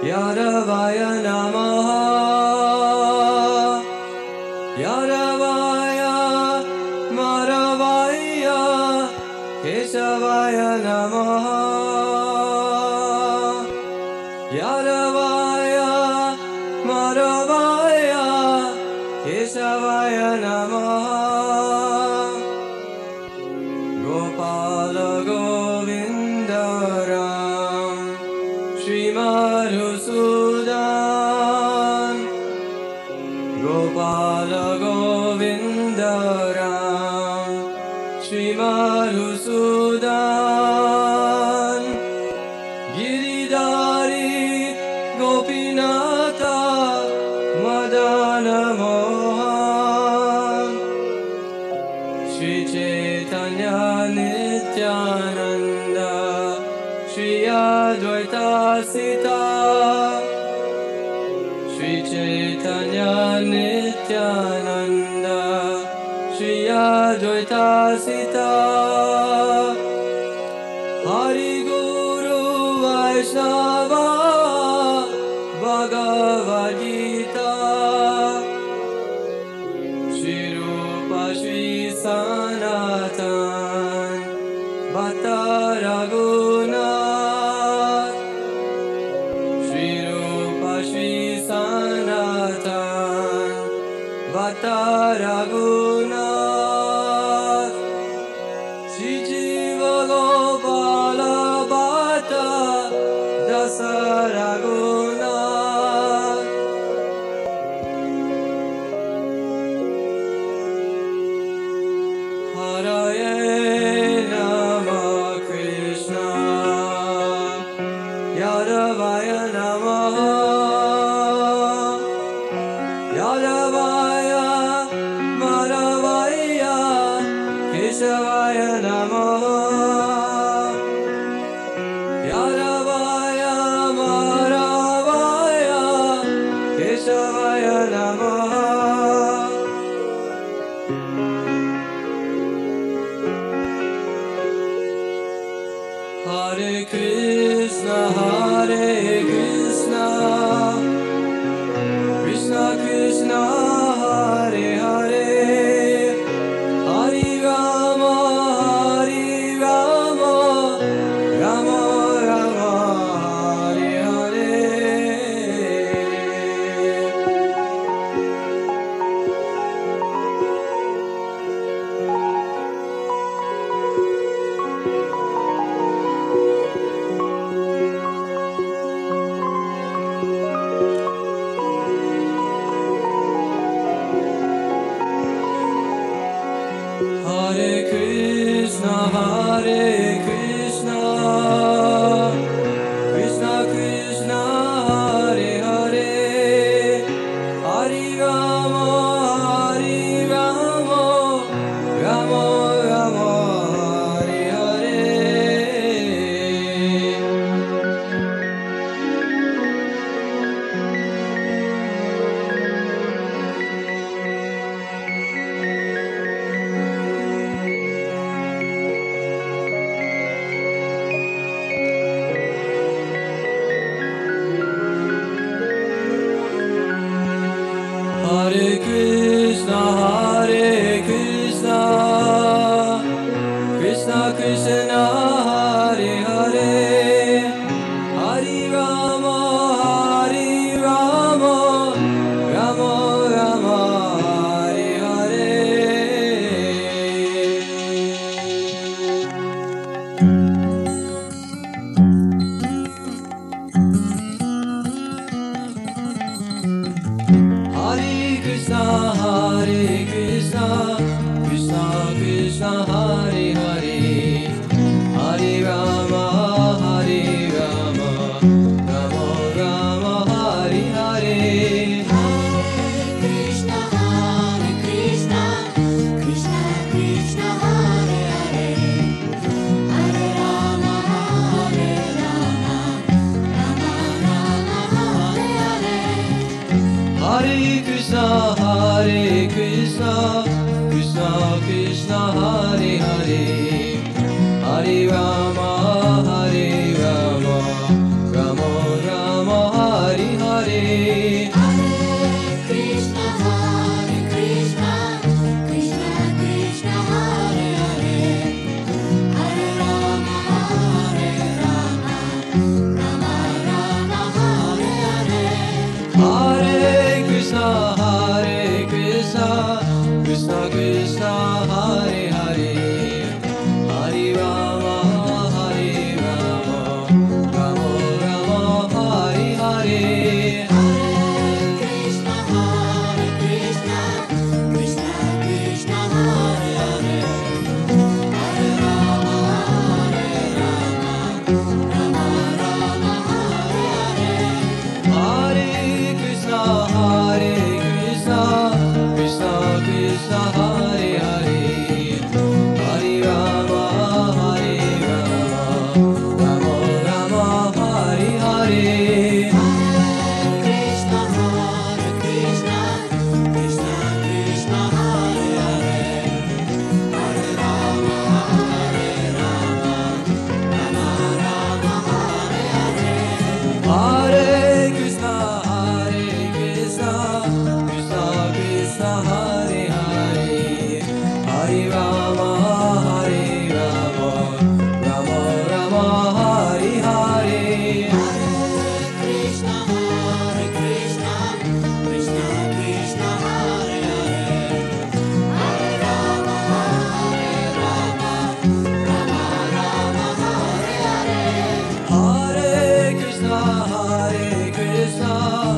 Yadavaya Namaha Yadavaya Madhavaya Keshavaya Namaha Yadavaya Madhavaya Keshavaya Namaha Gopala Govinda Ram Shri Madhusudan Gopala Govinda Ram Shri Madhusudan Giridhari Gopinatha Madana Mohan Shri Chaitanya Nityananda Shri Advaita Sita Shri Chaitanya Nityananda Shri Advaita Sita Hari Guru Vaishnava Bhagavad Gita Shri Rupa Shri Sanatan Bhatta Raghunath Shri Rupa Shri Sanatan Bhatta Raghunath Shri Jiva Gopala Bhatta Dasa Raghunath Haraye Namah Krishna Yadavaya Namaha Yadavaya Madhavaya Keshavaya Namaha Yadavaya Madhavaya Keshavaya Namaha Hare Krishna Krishna Krishna Hare Hare Hare Rama Rama Rama Hare Hare Hare Krishna Krishna Krishna Hare Hare Hare Rama Rama Rama Hare Hare Hare Krishna Krishna Krishna Hare Hare Hare Rama Rama Rama Hare Hare Hare Krishna Krishna Krishna Hare Hare Hare Rama Rama Rama Hare Hare Krishna Krishna Krishna Hare Hare Hare Rama Rama Rama Hare Hare Hare Krishna Krishna Krishna Hare Hare Hare Rama Rama Rama Hare Hare Krishna, Hare Krishna, Krishna Krishna, Hare Hare, Hare Rama, Hare Rama, Rama Rama, Hare Hare. Krishna, Hare Krishna, Krishna Krishna, Hare Hare, Hare Rama, Hare Rama, Rama Rama, Hare Hare. Hare Krishna, Hare Krishna, Krishna Krishna, Hare Hare, Hare Rama, Hare Rama, Rama Rama, Hare Hare. Krishna, Hare Krishna, Krishna Krishna, Hare Hare, Hare Rama, Hare Rama, Rama Rama, Hare Hare. Hare Krishna, Hare Krishna, Krishna Krishna, Hare Hare, Hare Rama, Hare Rama, Rama Rama, Hare Hare. Krishna, Hare Krishna, Krishna Krishna, Hare Hare, Hare Rama, Hare Rama, Rama Rama, Hare Hare. Hare Krishna, Hare Krishna,